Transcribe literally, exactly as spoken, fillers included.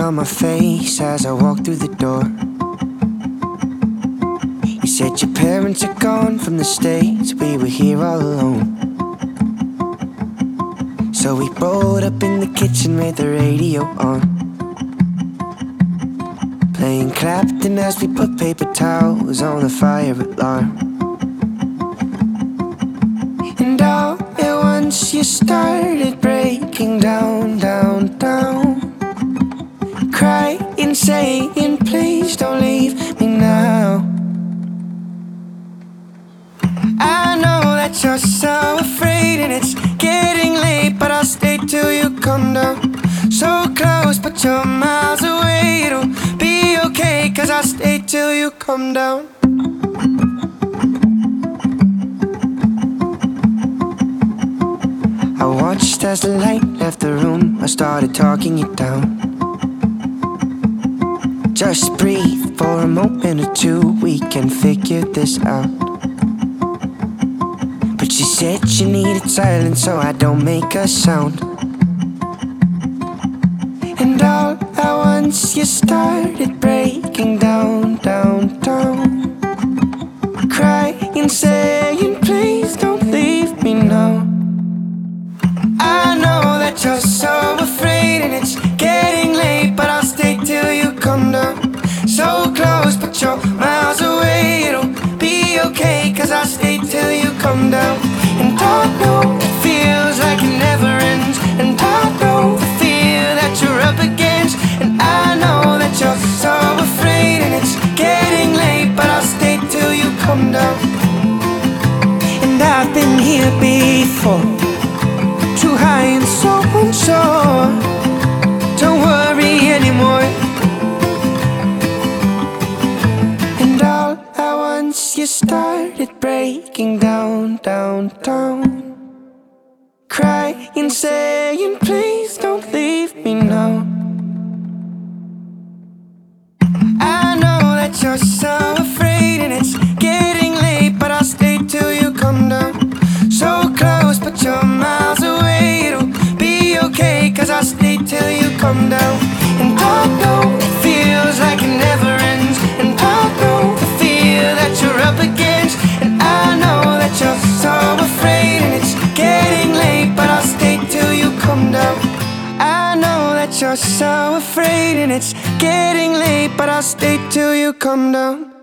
on my face as I walk through the door. You said your parents are gone from the States, we were here all alone. So we rolled up in the kitchen with the radio on, playing Clapton as we put paper towels on the fire alarm. And all at once you started breaking down, down, down, crying, saying, please don't leave me now. I know that you're so afraid and it's getting late, but I'll stay till you come down. So close but you're miles away. It'll be okay, cause I'll stay till you come down. I watched as the light left the room. I started talking you down. Just breathe for a moment or two, we can figure this out. But she said she needed silence so I don't make a sound. And all at once you started breaking down, down, down, crying, saying, please don't leave me now. I know that you're so afraid and it's getting late, but I'll stay till you come down. So close but you're miles away. It'll be okay, cause I'll stay till you come down. And I know it feels like it never ends, and I know the fear that you're up against. And I know that you're so afraid and it's getting late, but I'll stay till you come down. And I've been here before, too high and so unsure. Don't worry anymore. And all at once you started breaking down, down, down, crying, saying, please don't leave me now. I know that you're so afraid and it's getting late, but I'll stay till you come down. So close but you're miles away. It'll be okay, cause I'll stay till you come down. And I know it feels like it never ends, and I know the fear that you're up against. And I know that you're so afraid and it's getting late, but I'll stay till you come down. I know that you're so afraid and it's getting late, but I'll stay till you come down.